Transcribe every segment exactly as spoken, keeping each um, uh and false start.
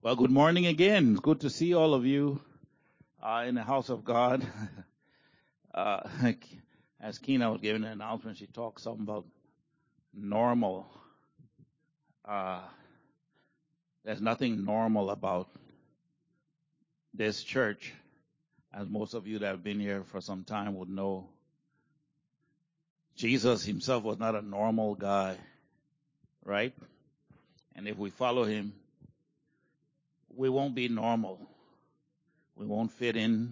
Well, good morning again. It's good to see all of you uh, in the house of God. uh, as Keena was giving an announcement, she talked something about normal. Uh, there's nothing normal about this church, as most of you that have been here for some time would know. Jesus himself was not a normal guy, right? And if we follow him, we won't be normal. We won't fit in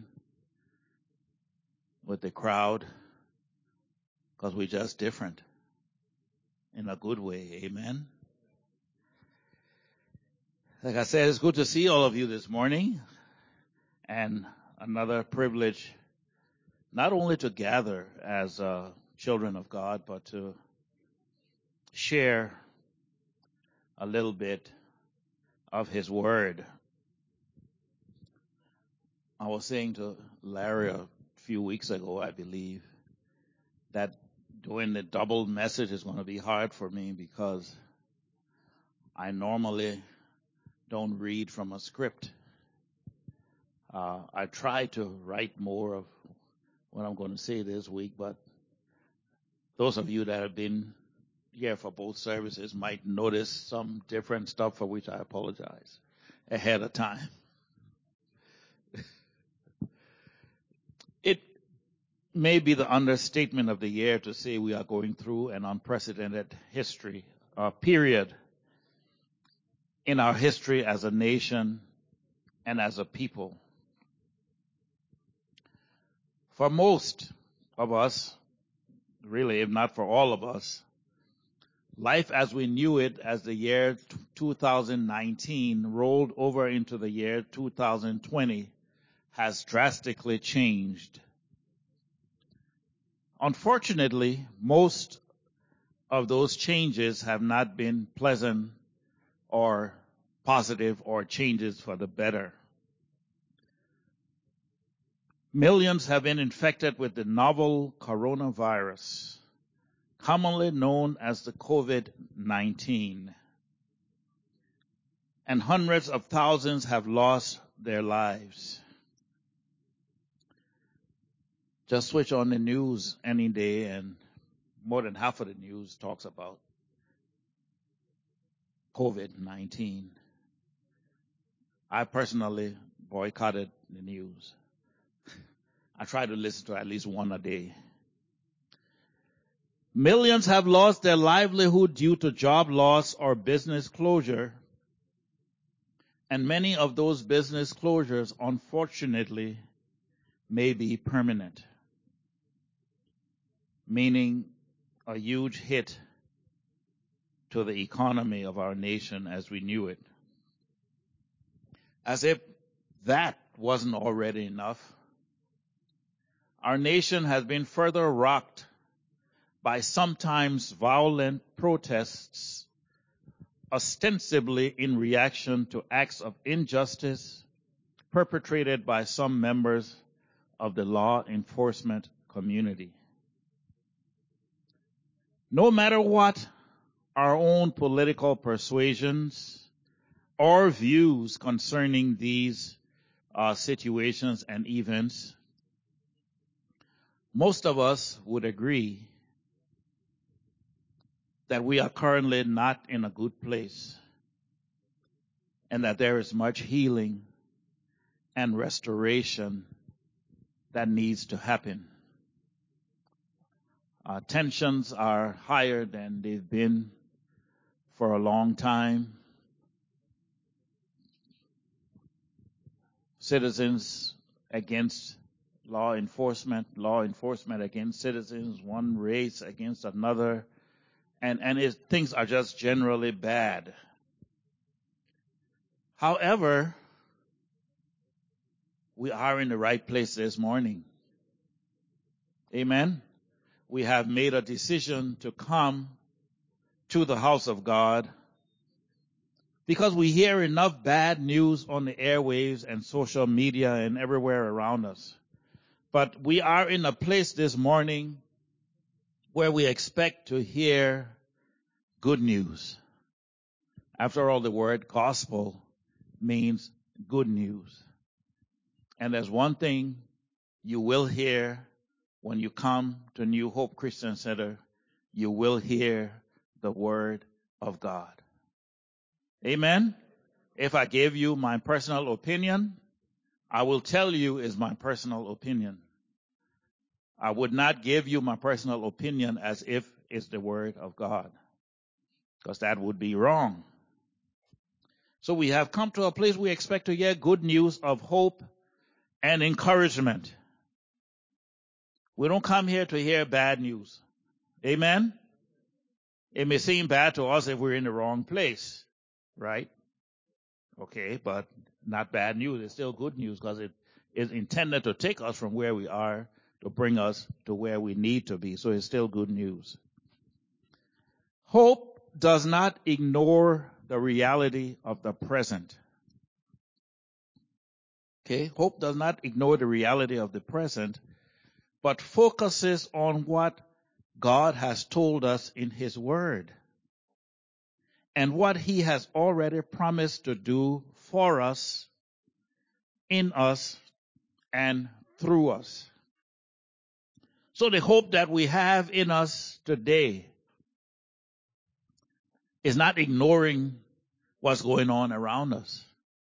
with the crowd because we're just different in a good way. Amen. Like I said, it's good to see all of you this morning, and another privilege not only to gather as uh, children of God, but to share a little bit of his word. I was saying to Larry a few weeks ago, I believe, that doing the double message is going to be hard for me because I normally don't read from a script. Uh, I try to write more of what I'm going to say this week, but those of you that have been here for both services might notice some different stuff, for which I apologize ahead of time. It may be the understatement of the year to say we are going through an unprecedented history, uh, period in our history as a nation and as a people. For most of us, really, if not for all of us, life as we knew it as the year two thousand nineteen rolled over into the year two thousand twenty has drastically changed. Unfortunately, most of those changes have not been pleasant or positive or changes for the better. Millions have been infected with the novel coronavirus, commonly known as the COVID nineteen, and hundreds of thousands have lost their lives. Just switch on the news any day and more than half of the news talks about COVID nineteen. I personally boycotted the news. I try to listen to at least one a day. Millions have lost their livelihood due to job loss or business closure. And many of those business closures, unfortunately, may be permanent, meaning a huge hit to the economy of our nation as we knew it. As if that wasn't already enough, our nation has been further rocked by sometimes violent protests, ostensibly in reaction to acts of injustice perpetrated by some members of the law enforcement community. No matter what our own political persuasions or views concerning these uh, situations and events, most of us would agree that we are currently not in a good place and that there is much healing and restoration that needs to happen. Uh, tensions are higher than they've been for a long time. Citizens against law enforcement, law enforcement against citizens, one race against another, and, and it, things are just generally bad. However, we are in the right place this morning. Amen. We have made a decision to come to the house of God because we hear enough bad news on the airwaves and social media and everywhere around us. But we are in a place this morning where we expect to hear good news. After all, the word gospel means good news. And there's one thing you will hear when you come to New Hope Christian Center. You will hear the word of God. Amen? If I gave you my personal opinion, I will tell you is my personal opinion. I would not give you my personal opinion as if it's the word of God, because that would be wrong. So we have come to a place we expect to hear good news of hope and encouragement. We don't come here to hear bad news. Amen? It may seem bad to us if we're in the wrong place, right? Okay, but not bad news. It's still good news because it is intended to take us from where we are to bring us to where we need to be. So it's still good news. Hope does not ignore the reality of the present. Okay, hope does not ignore the reality of the present, but focuses on what God has told us in His Word and what He has already promised to do for us, in us, and through us. So the hope that we have in us today is not ignoring what's going on around us.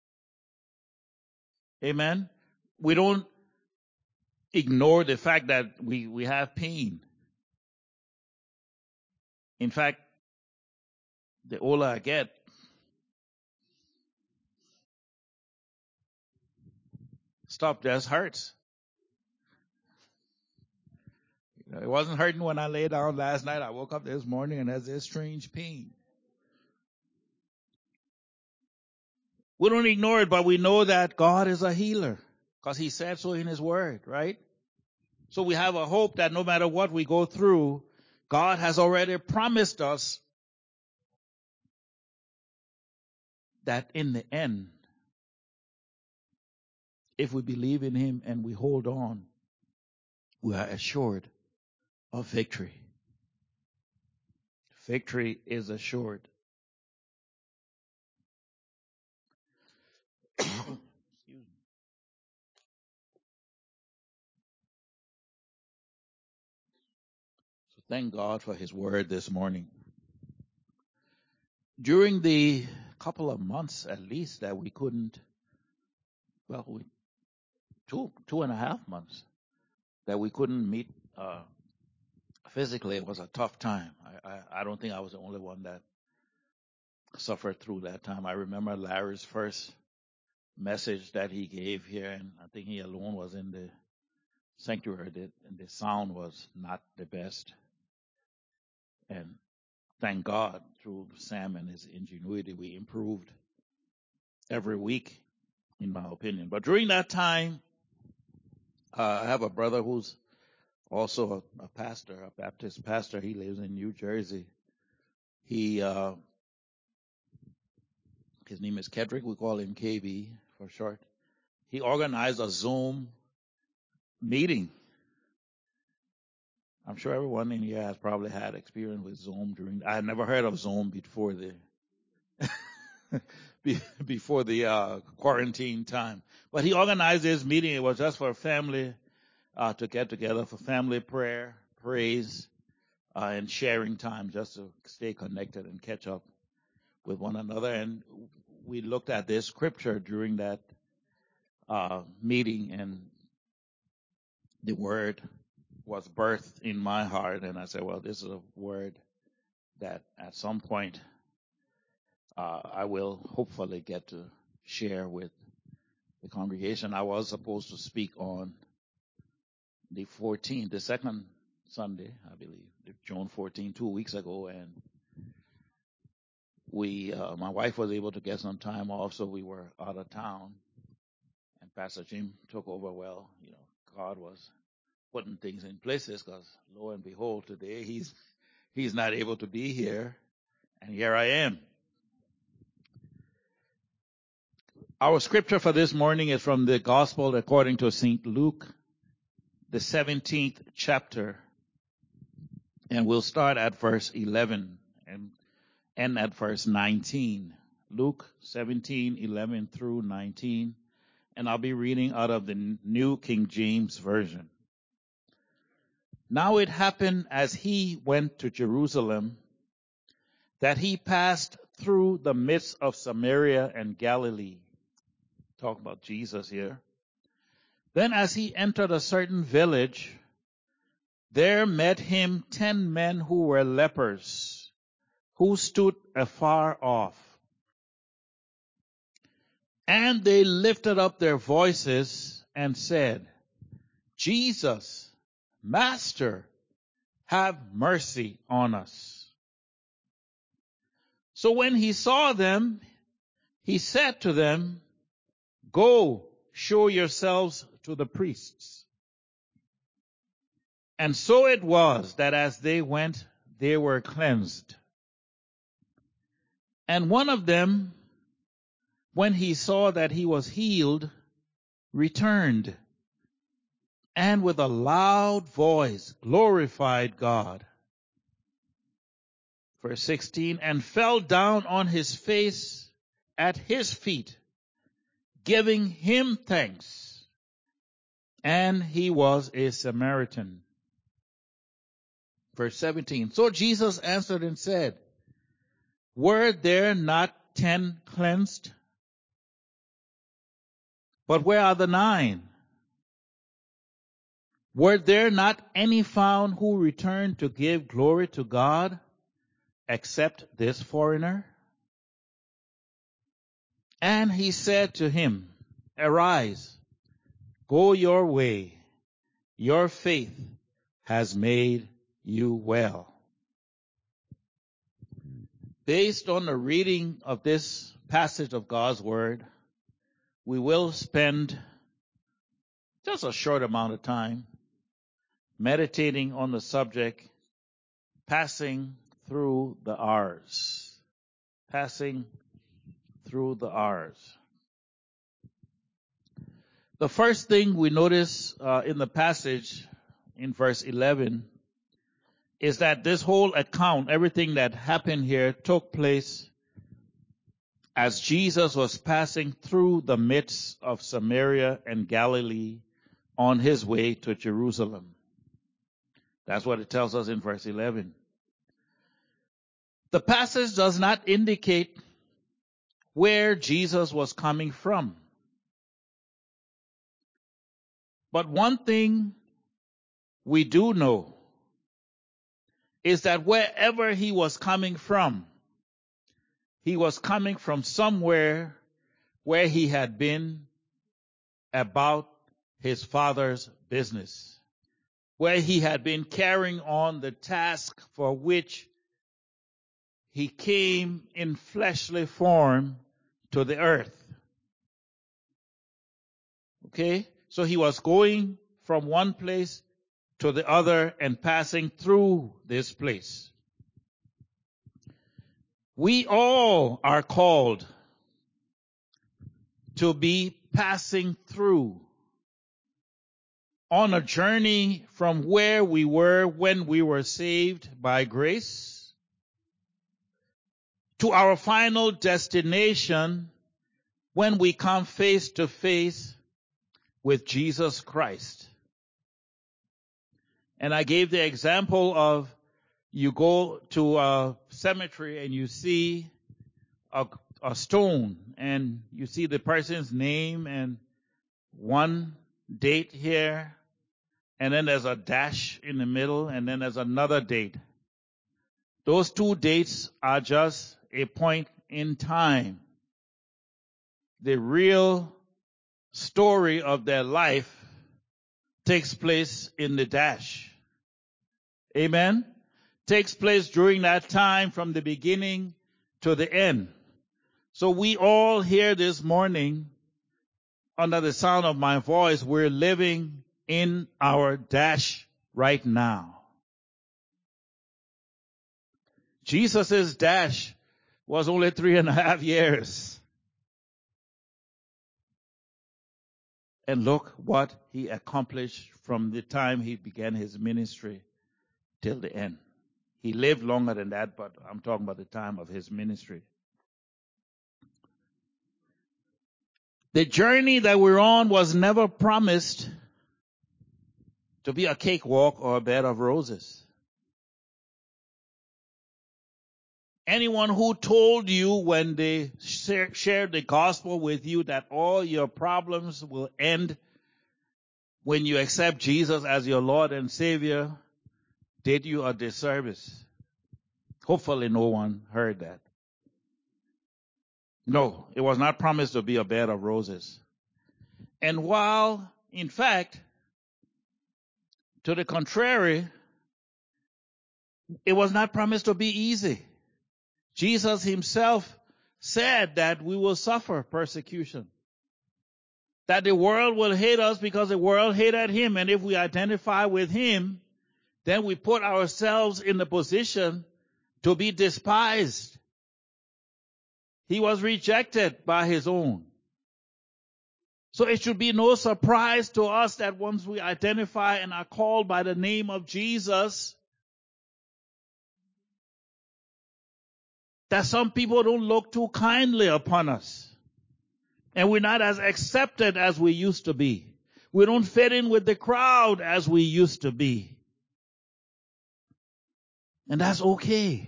Amen? We don't ignore the fact that we, we have pain. In fact, the older I get, stuff just hurts. You know, it wasn't hurting when I lay down last night. I woke up this morning and there's this strange pain. We don't ignore it, but we know that God is a healer because He said so in His Word, right? So we have a hope that no matter what we go through, God has already promised us that in the end, if we believe in Him and we hold on, we are assured of victory. Victory is assured. Excuse me. So thank God for His Word this morning. During the couple of months at least that we couldn't, well, we, two, two and a half months that we couldn't meet uh, physically, it was a tough time. I, I, I don't think I was the only one that suffered through that time. I remember Larry's first message that he gave here, and I think he alone was in the sanctuary, and the sound was not the best. And thank God, through Sam and his ingenuity, we improved every week, in my opinion. But during that time, uh, I have a brother who's also a, a pastor, a Baptist pastor. He lives in New Jersey. He, uh, his name is Kedrick. We call him K B for short. He organized a Zoom meeting. I'm sure everyone in here has probably had experience with Zoom during. I had never heard of Zoom before the before the uh, quarantine time. But he organized this meeting. It was just for family uh, to get together for family prayer, praise, uh, and sharing time, just to stay connected and catch up with one another. And we looked at this scripture during that uh, meeting, and the word was birthed in my heart. And I said, well, this is a word that at some point uh, I will hopefully get to share with the congregation. I was supposed to speak on the fourteenth, the second Sunday, I believe, June fourteenth, two weeks ago, and we, uh, my wife was able to get some time off, so we were out of town, and Pastor Jim took over. Well, you know, God was putting things in places, because lo and behold, today he's he's not able to be here, and here I am. Our scripture for this morning is from the Gospel according to Saint Luke, the seventeenth chapter, and we'll start at verse eleven and end at verse nineteen. Luke seventeen, eleven through nineteen, and I'll be reading out of the New King James Version. Now it happened as he went to Jerusalem that he passed through the midst of Samaria and Galilee. Talk about Jesus here. Then as he entered a certain village, there met him ten men who were lepers, who stood afar off. And they lifted up their voices and said, Jesus, Master, have mercy on us. So when he saw them, he said to them, Go, show yourselves to the priests. And so it was that as they went, they were cleansed. And one of them, when he saw that he was healed, returned, and with a loud voice glorified God. Verse sixteen, and fell down on his face at his feet, giving him thanks. And he was a Samaritan. Verse seventeen, so Jesus answered and said, Were there not ten cleansed? But where are the nine? Were there not any found who returned to give glory to God, except this foreigner? And he said to him, Arise, go your way, your faith has made you well. Based on the reading of this passage of God's Word, we will spend just a short amount of time meditating on the subject, passing through the R's. Passing through the R's. The first thing we notice uh, in the passage in verse eleven is that this whole account, everything that happened here, took place as Jesus was passing through the midst of Samaria and Galilee on his way to Jerusalem. That's what it tells us in verse eleven. The passage does not indicate where Jesus was coming from. But one thing we do know is that wherever he was coming from, he was coming from somewhere where he had been about his Father's business, where he had been carrying on the task for which he came in fleshly form to the earth. Okay? So he was going from one place to the other and passing through this place. We all are called to be passing through on a journey from where we were when we were saved by grace to our final destination when we come face to face with Jesus Christ. And I gave the example of you go to a cemetery and you see a, a stone and you see the person's name and one date here, and then there's a dash in the middle, and then there's another date. Those two dates are just a point in time. The real story of their life takes place in the dash. Amen? Takes place during that time from the beginning to the end. So we all here this morning, under the sound of my voice, we're living in our dash right now. Jesus' dash was only three and a half years. And look what he accomplished from the time he began his ministry till the end. He lived longer than that, but I'm talking about the time of his ministry. The journey that we're on was never promised to be a cakewalk or a bed of roses. Anyone who told you when they shared the gospel with you that all your problems will end when you accept Jesus as your Lord and Savior did you a disservice. Hopefully no one heard that. No, it was not promised to be a bed of roses. And while, in fact, to the contrary, it was not promised to be easy. Jesus himself said that we will suffer persecution. That the world will hate us because the world hated him. And if we identify with him, then we put ourselves in the position to be despised. He was rejected by his own. So it should be no surprise to us that once we identify and are called by the name of Jesus, that some people don't look too kindly upon us. And we're not as accepted as we used to be. We don't fit in with the crowd as we used to be. And that's okay.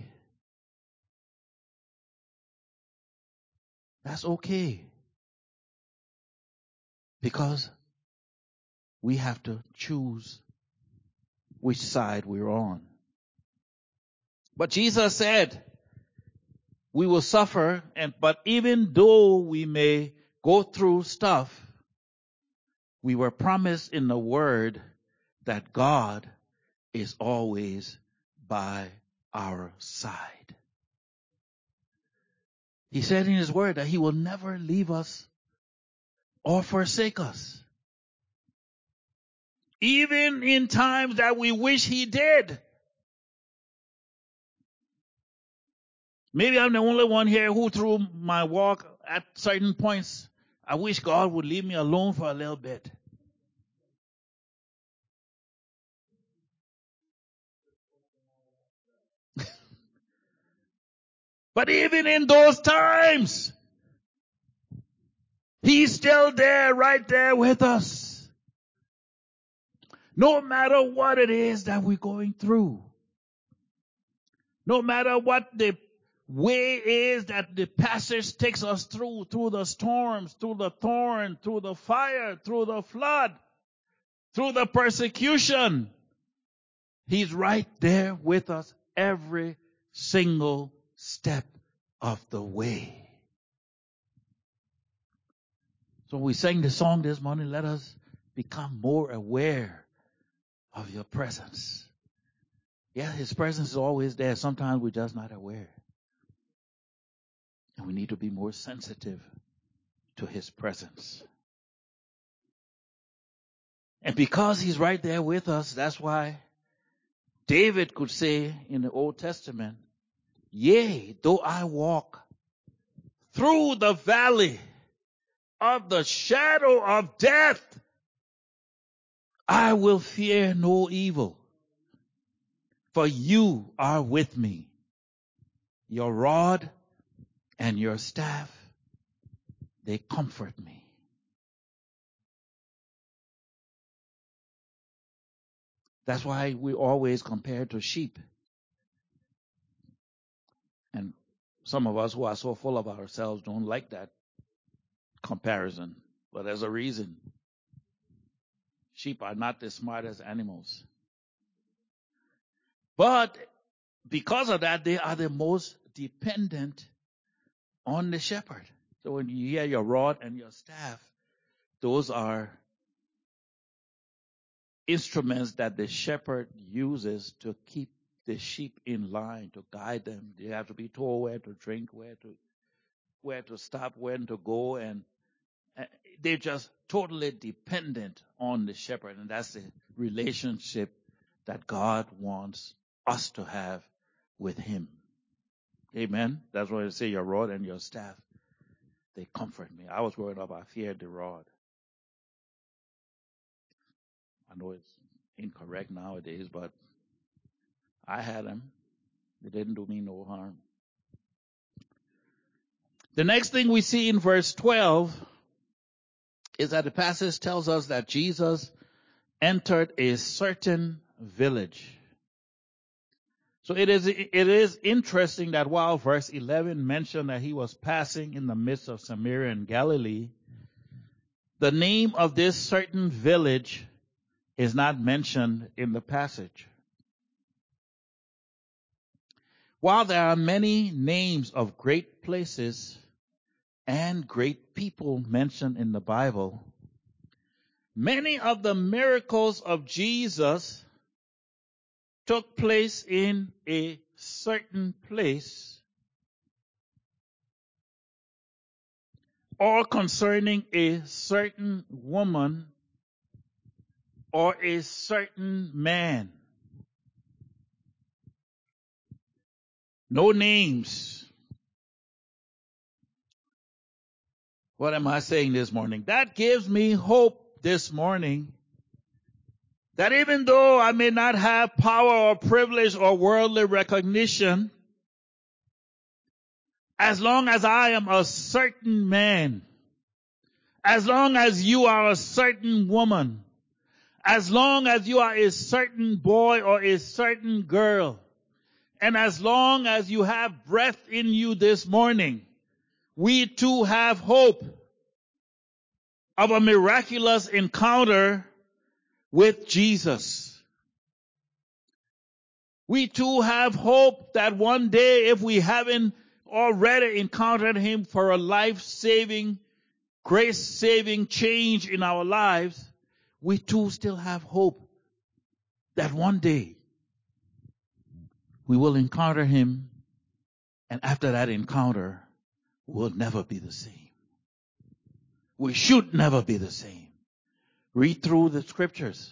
That's okay. Because we have to choose which side we're on. But Jesus said, we will suffer, and but even though we may go through stuff, we were promised in the Word that God is always by our side. He said in His Word that He will never leave us or forsake us. Even in times that we wish He did. Maybe I'm the only one here who through my walk at certain points, I wish God would leave me alone for a little bit. But even in those times, He's still there, right there with us. No matter what it is that we're going through. No matter what the way is that the passage takes us through, through the storms, through the thorn, through the fire, through the flood, through the persecution. He's right there with us every single step of the way. So we sang the song this morning, let us become more aware of your presence. Yeah, His presence is always there. Sometimes we're just not aware. And we need to be more sensitive to His presence. And because He's right there with us, that's why David could say in the Old Testament, yea, though I walk through the valley of the shadow of death, I will fear no evil, for you are with me. Your rod and your staff, they comfort me. That's why we always compare to sheep. And some of us who are so full of ourselves don't like that comparison. But there's a reason. Sheep are not the smartest animals. But because of that, they are the most dependent on the shepherd. So when you hear your rod and your staff, those are instruments that the shepherd uses to keep the sheep in line, to guide them. They have to be told where to drink, where to where to stop, when to go, and they're just totally dependent on the shepherd. And that's the relationship that God wants us to have with Him. Amen. That's why I say your rod and your staff, they comfort me. I was growing up, I feared the rod. I know it's incorrect nowadays, but I had them. They didn't do me no harm. The next thing we see in verse twelve is that the passage tells us that Jesus entered a certain village. So it is, it is interesting that while verse eleven mentioned that he was passing in the midst of Samaria and Galilee, the name of this certain village is not mentioned in the passage. While there are many names of great places and great people mentioned in the Bible, many of the miracles of Jesus took place in a certain place or concerning a certain woman or a certain man. No names. What am I saying this morning? That gives me hope this morning that even though I may not have power or privilege or worldly recognition, as long as I am a certain man, as long as you are a certain woman, as long as you are a certain boy or a certain girl, and as long as you have breath in you this morning, we too have hope of a miraculous encounter with Jesus. We too have hope that one day, if we haven't already encountered him for a life-saving, grace-saving change in our lives, we too still have hope that one day we will encounter him, and after that encounter, we'll never be the same. We should never be the same. Read through the scriptures.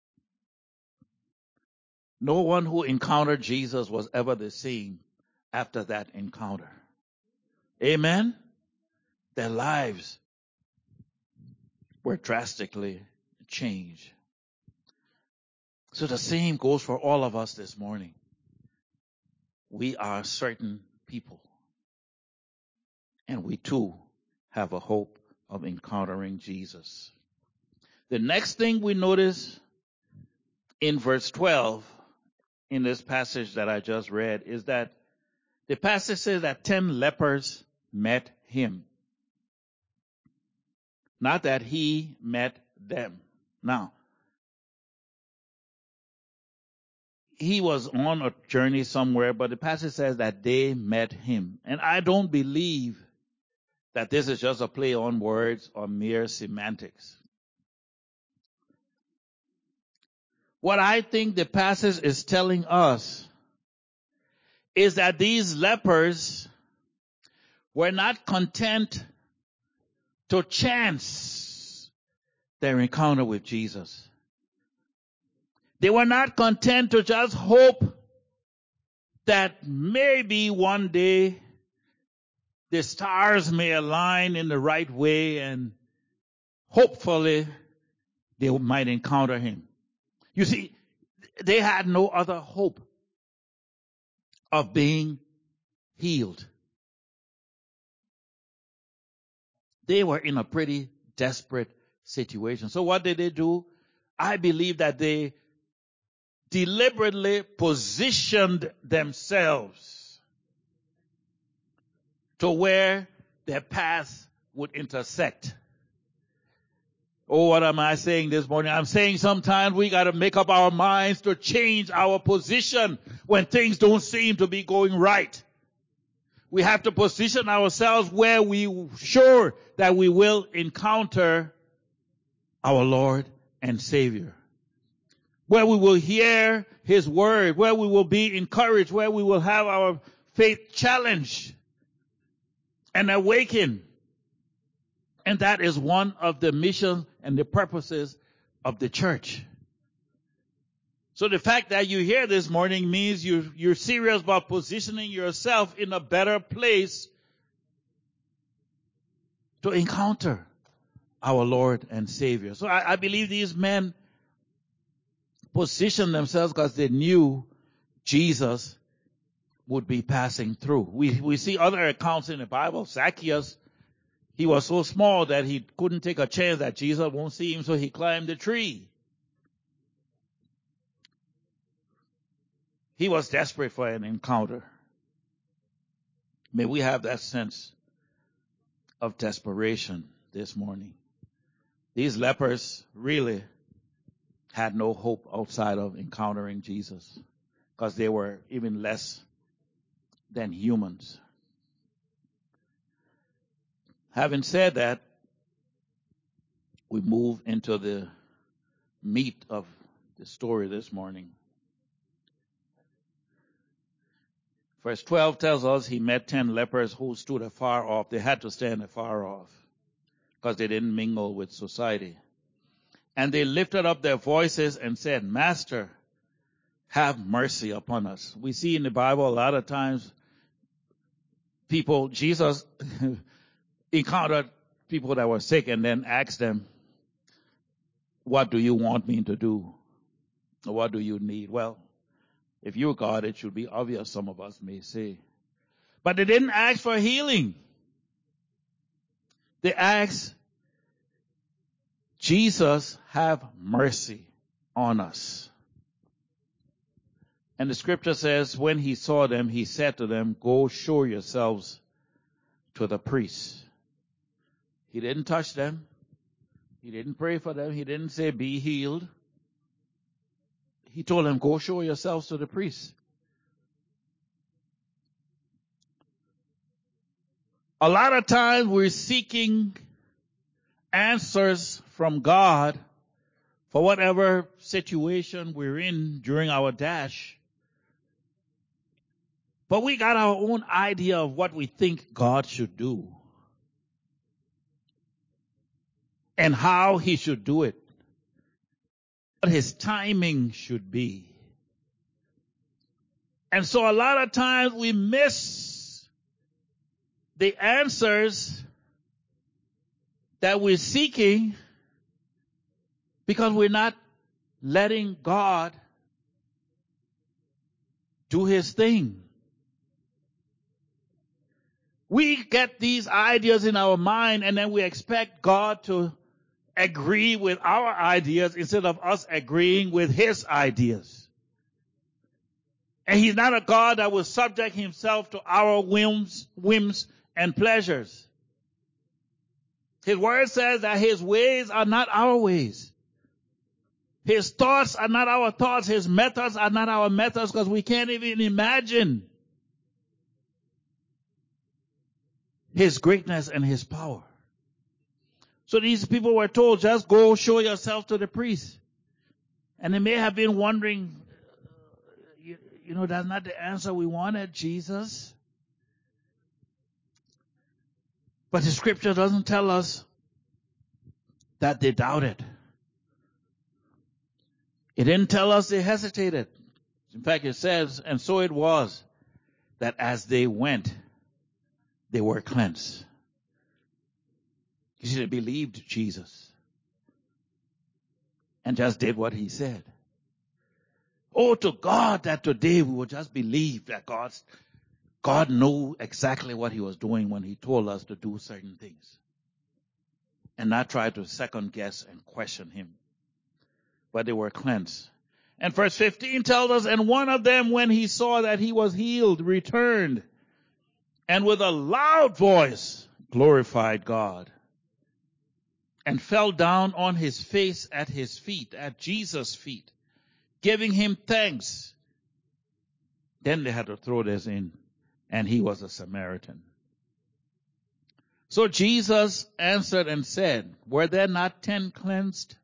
No one who encountered Jesus was ever the same after that encounter. Amen? Their lives were drastically changed. So the same goes for all of us this morning. We are certain people. And we too have a hope of encountering Jesus. The next thing we notice in verse twelve in this passage that I just read is that the passage says that ten lepers met him. Not that he met them. Now, he was on a journey somewhere, but the passage says that they met him. And I don't believe that this is just a play on words or mere semantics. What I think the passage is telling us is that these lepers were not content to chance their encounter with Jesus. They were not content to just hope that maybe one day the stars may align in the right way and hopefully they might encounter him. You see, they had no other hope of being healed. They were in a pretty desperate situation. So what did they do? I believe that they deliberately positioned themselves to where their paths would intersect. Oh, what am I saying this morning? I'm saying sometimes we got to make up our minds to change our position when things don't seem to be going right. We have to position ourselves where we sure that we will encounter our Lord and Savior. Where we will hear his word, where we will be encouraged, where we will have our faith challenged and awakened. And that is one of the missions and the purposes of the church. So the fact that you're here this morning means you, you're serious about positioning yourself in a better place to encounter our Lord and Savior. So I, I believe these men positioned themselves because they knew Jesus would be passing through. We, we see other accounts in the Bible. Zacchaeus, He was so small that he couldn't take a chance that Jesus won't see him, so he climbed the tree. He was desperate for an encounter. May we have that sense of desperation this morning. These lepers really had no hope outside of encountering Jesus, because they were even less than humans. Having said that, we move into the meat of the story this morning. Verse twelve tells us he met ten lepers who stood afar off. They had to stand afar off because they didn't mingle with society. And they lifted up their voices and said, Master, have mercy upon us. We see in the Bible a lot of times people, Jesus encountered people that were sick and then asked them, what do you want me to do? Or what do you need? Well, if you're God, it should be obvious, some of us may say. But they didn't ask for healing. They asked, Jesus, have mercy on us. And the scripture says, when he saw them, he said to them, go show yourselves to the priests. He didn't touch them. He didn't pray for them. He didn't say, be healed. He told them, go show yourselves to the priests. A lot of times we're seeking answers from God for whatever situation we're in during our dash. But we got our own idea of what we think God should do and how he should do it, what his timing should be. And so a lot of times we miss the answers that we're seeking because we're not letting God do his thing. We get these ideas in our mind and then we expect God to agree with our ideas instead of us agreeing with his ideas. And he's not a God that will subject himself to our whims, whims and pleasures. His word says that his ways are not our ways. His thoughts are not our thoughts. His methods are not our methods, because we can't even imagine his greatness and his power. So these people were told, just go show yourself to the priest. And they may have been wondering, you, you know, that's not the answer we wanted, Jesus. But the scripture doesn't tell us that they doubted. It didn't tell us they hesitated. In fact, it says, and so it was, that as they went, they were cleansed. You see, they believed Jesus and just did what he said. Oh, to God that today we would just believe that God's, God knew exactly what he was doing when he told us to do certain things, and not try to second guess and question him. But they were cleansed. And verse fifteen tells us, and one of them, when he saw that he was healed, returned, and with a loud voice glorified God, and fell down on his face at his feet, at Jesus' feet, giving him thanks. Then they had to throw this in, and he was a Samaritan. So Jesus answered and said, were there not ten cleansed?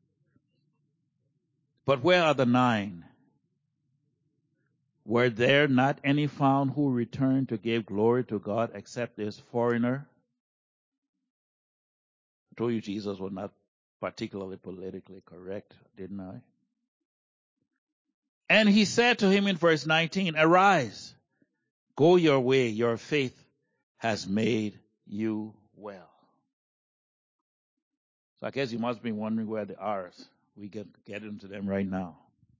But where are the nine? Were there not any found who returned to give glory to God except this foreigner? I told you Jesus was not particularly politically correct, didn't I? And he said to him in verse nineteen, arise, go your way, your faith has made you well. So I guess you must be wondering where the R's. We get, get into them right now.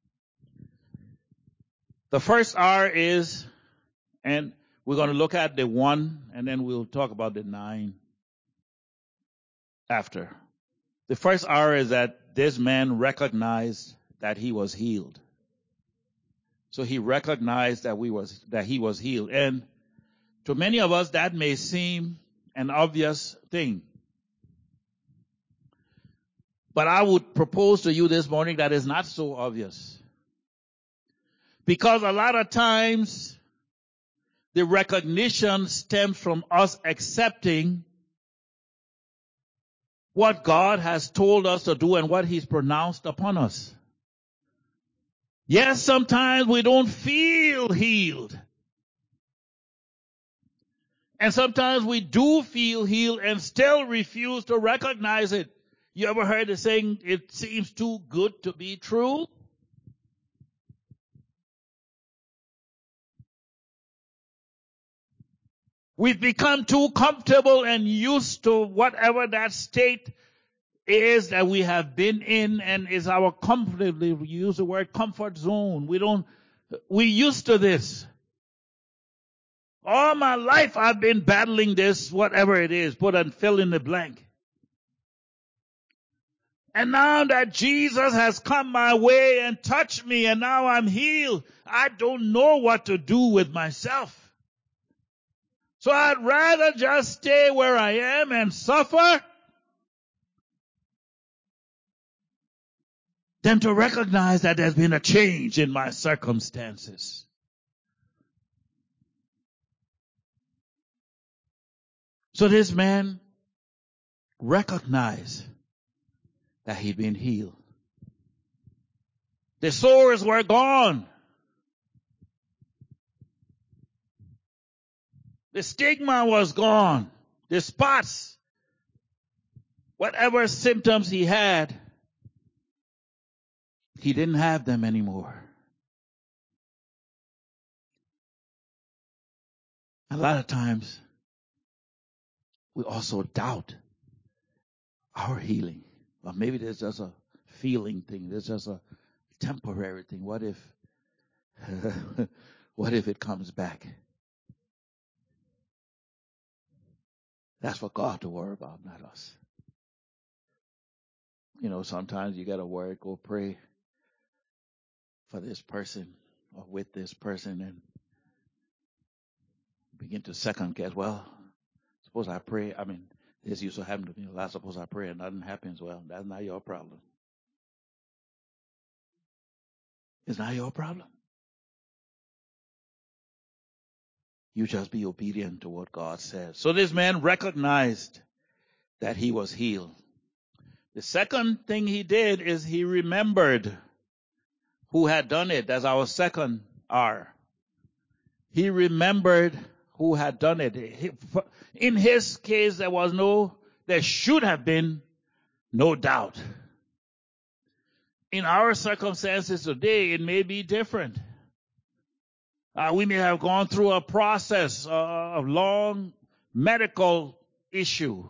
The first R is, and we're going to look at the one, and then we'll talk about the nine. after. The first R is that this man recognized that he was healed. So he recognized that we was, that he was healed. And to many of us, that may seem an obvious thing. But I would propose to you this morning that is not so obvious. Because a lot of times, the recognition stems from us accepting what God has told us to do and what He's pronounced upon us. Yes, sometimes we don't feel healed. And sometimes we do feel healed and still refuse to recognize it. You ever heard the saying, it seems too good to be true? We've become too comfortable and used to whatever that state is that we have been in, and is our comfortably, we use the word comfort zone. We don't, we used to this. All my life I've been battling this, whatever it is, put and fill in the blank. And now that Jesus has come my way and touched me and now I'm healed, I don't know what to do with myself. So I'd rather just stay where I am and suffer than to recognize that there's been a change in my circumstances. So this man recognized that he'd been healed. The sores were gone. The stigma was gone. The spots, whatever symptoms he had, he didn't have them anymore. A lot of times, we also doubt our healing. Or maybe there's just a feeling thing. There's just a temporary thing. What if, what if it comes back? That's for God to worry about, not us. You know, sometimes you got to worry, go pray for this person or with this person and begin to second guess. Well, suppose I pray. I mean, this used to happen to me a lot. Suppose I pray and nothing happens. Well, that's not your problem. It's not your problem. You just be obedient to what God says. So this man recognized that he was healed. The second thing he did is he remembered who had done it. That's our second R. He remembered who had done it. In his case, there was no, there should have been no doubt. In our circumstances today, it may be different. Uh, we may have gone through a process, uh, of long medical issue.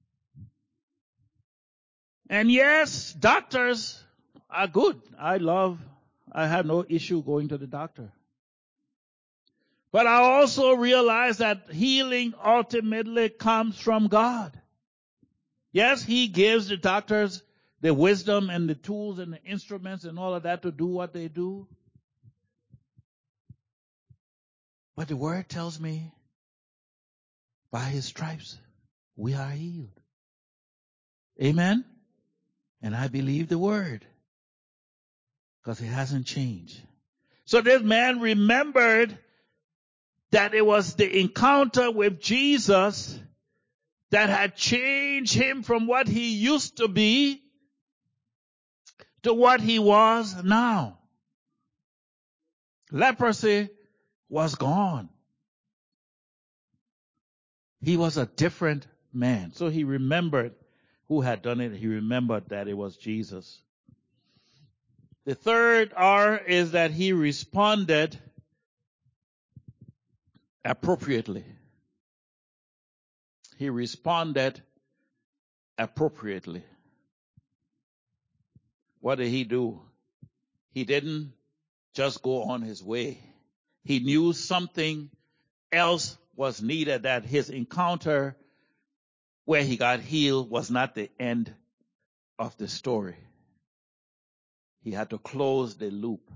And yes, doctors are good. I love, I have no issue going to the doctor. But I also realize that healing ultimately comes from God. Yes, He gives the doctors the wisdom and the tools and the instruments and all of that to do what they do. But the Word tells me, by His stripes, we are healed. Amen? And I believe the Word, because it hasn't changed. So this man remembered that it was the encounter with Jesus that had changed him from what he used to be to what he was now. Leprosy was gone. He was a different man. So he remembered who had done it. He remembered that it was Jesus. The third R is that he responded appropriately. He responded appropriately. What did he do? He didn't just go on his way. He knew something else was needed, that his encounter where he got healed was not the end of the story. He had to close the loop.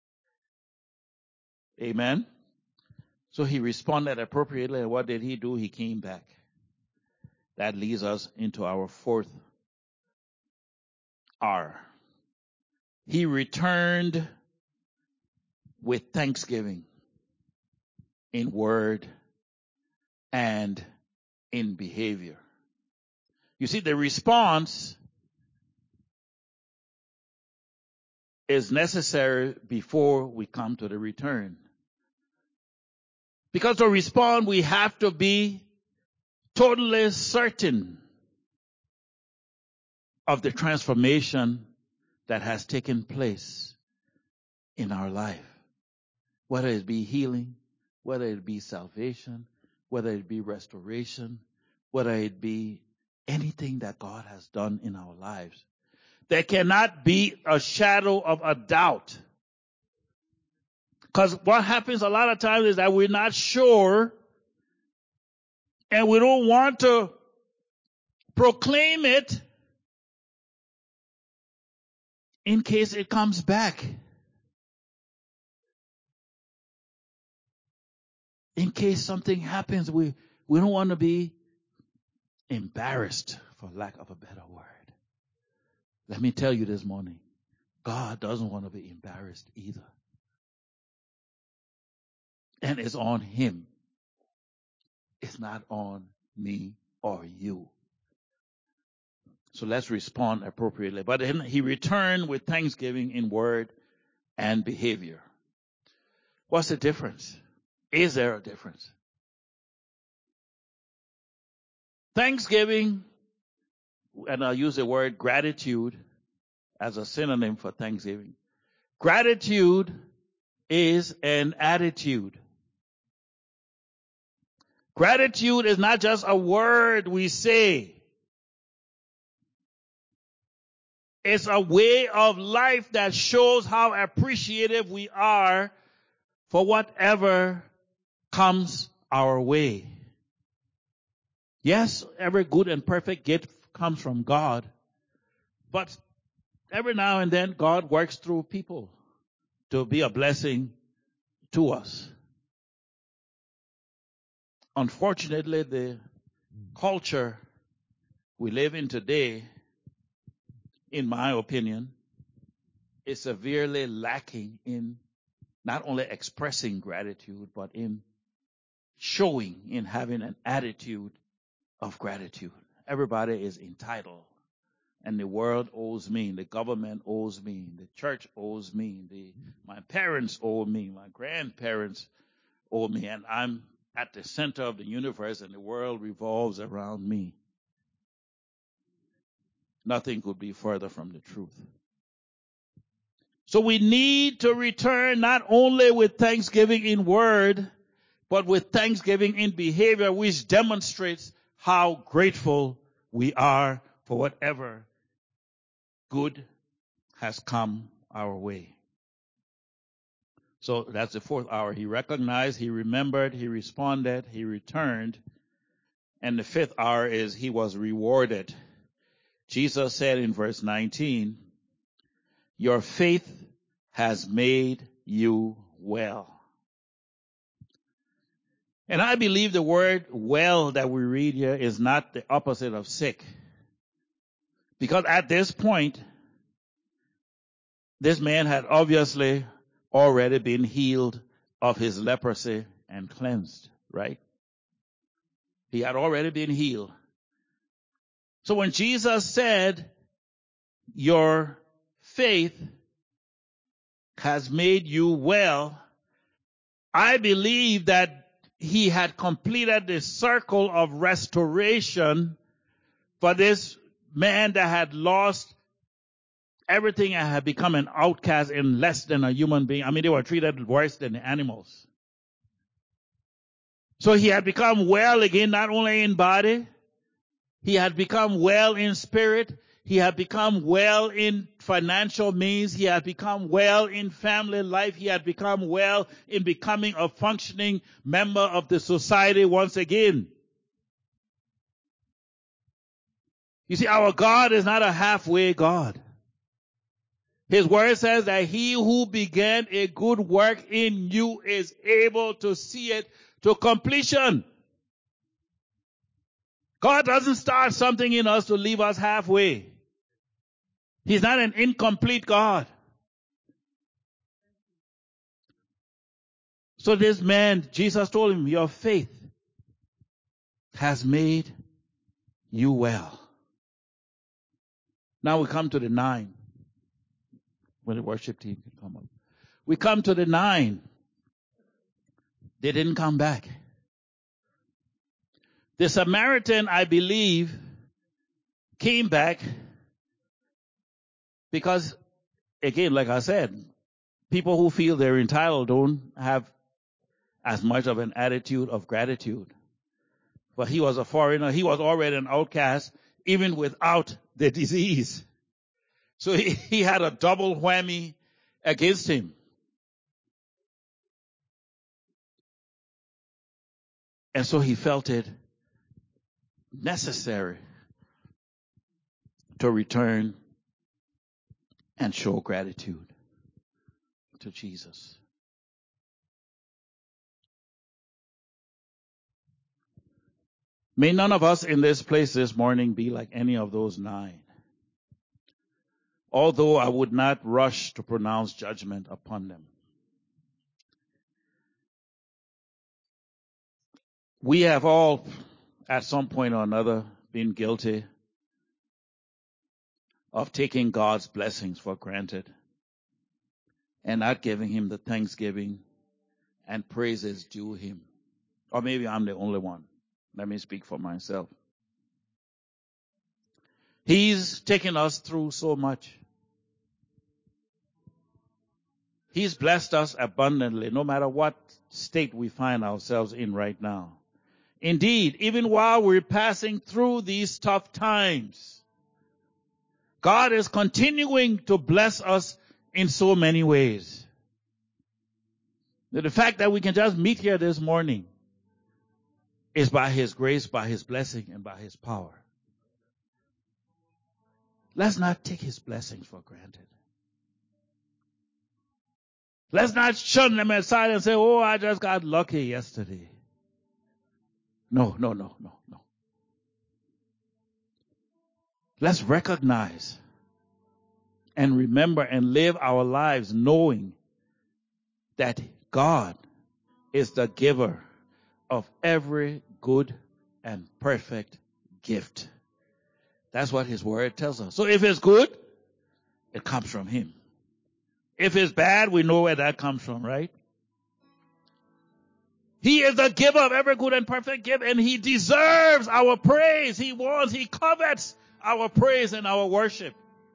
Amen? So he responded appropriately, and what did he do? He came back. That leads us into our fourth R. He returned with thanksgiving in word and in behavior. You see, the response is necessary before we come to the return. Because to respond, we have to be totally certain of the transformation that has taken place in our life. Whether it be healing, whether it be salvation, whether it be restoration, whether it be anything that God has done in our lives. There cannot be a shadow of a doubt. Because what happens a lot of times is that we're not sure and we don't want to proclaim it in case it comes back. In case something happens, we, we don't want to be embarrassed, for lack of a better word. Let me tell you this morning, God doesn't want to be embarrassed either. And it's on him. It's not on me or you. So let's respond appropriately. But then he returned with thanksgiving in word and behavior. What's the difference? Is there a difference? Thanksgiving, and I'll use the word gratitude as a synonym for thanksgiving. Gratitude is an attitude. Gratitude is not just a word we say. It's a way of life that shows how appreciative we are for whatever comes our way. Yes, every good and perfect gift comes from God, but every now and then God works through people to be a blessing to us. Unfortunately, the culture we live in today, in my opinion, is severely lacking in not only expressing gratitude, but in showing, in having an attitude of gratitude. Everybody is entitled. And the world owes me, the government owes me, the church owes me, the, my parents owe me, my grandparents owe me, and I'm at the center of the universe and the world revolves around me. Nothing could be further from the truth. So we need to return not only with thanksgiving in word, but with thanksgiving in behavior, which demonstrates how grateful we are for whatever good has come our way. So that's the fourth hour. He recognized, he remembered, he responded, he returned. And the fifth hour is he was rewarded. Jesus said in verse nineteen, your faith has made you well. And I believe the word well that we read here is not the opposite of sick. Because at this point, this man had obviously already been healed of his leprosy and cleansed, right? He had already been healed. So when Jesus said, your faith has made you well, I believe that he had completed the circle of restoration for this man that had lost everything and had become an outcast and less than a human being. I mean, they were treated worse than the animals. So he had become well again, not only in body, he had become well in spirit, he had become well in financial means, he had become well in family life, he had become well in becoming a functioning member of the society once again. You see, our God is not a halfway God. His word says that he who began a good work in you is able to see it to completion. God doesn't start something in us to leave us halfway. He's not an incomplete God. So this man, Jesus told him, your faith has made you well. Now we come to the nine. When the worship team can come up. We come to the nine. They didn't come back. The Samaritan, I believe, came back because, again, like I said, people who feel they're entitled don't have as much of an attitude of gratitude. But he was a foreigner. He was already an outcast, even without the disease. So he, he had a double whammy against him. And so he felt it necessary to return and show gratitude to Jesus. May none of us in this place this morning be like any of those nine. Although I would not rush to pronounce judgment upon them. We have all, at some point or another, been guilty of taking God's blessings for granted and not giving him the thanksgiving and praises due him. Or maybe I'm the only one. Let me speak for myself. He's taken us through so much. He's blessed us abundantly, no matter what state we find ourselves in right now. Indeed, even while we're passing through these tough times, God is continuing to bless us in so many ways. The fact that we can just meet here this morning is by his grace, by his blessing, and by his power. Let's not take his blessings for granted. Let's not shun them aside and say, oh, I just got lucky yesterday. No, no, no, no, no. Let's recognize and remember and live our lives knowing that God is the giver of every good and perfect gift. That's what his word tells us. So if it's good, it comes from him. If it's bad, we know where that comes from, right? He is the giver of every good and perfect gift, and he deserves our praise. He wants, he covets our praise and our worship.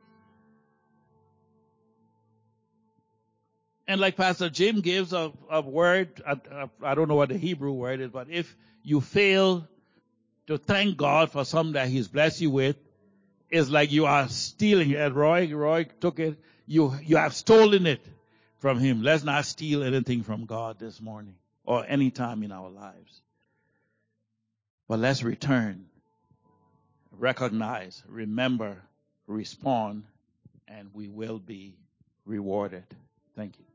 And like Pastor Jim gives a, a word, I, I don't know what the Hebrew word is, but if you fail to thank God for something that he's blessed you with, it's like you are stealing it. Roy, Roy took it. You, you have stolen it from him. Let's not steal anything from God this morning or any time in our lives. But let's return, recognize, remember, respond, and we will be rewarded. Thank you.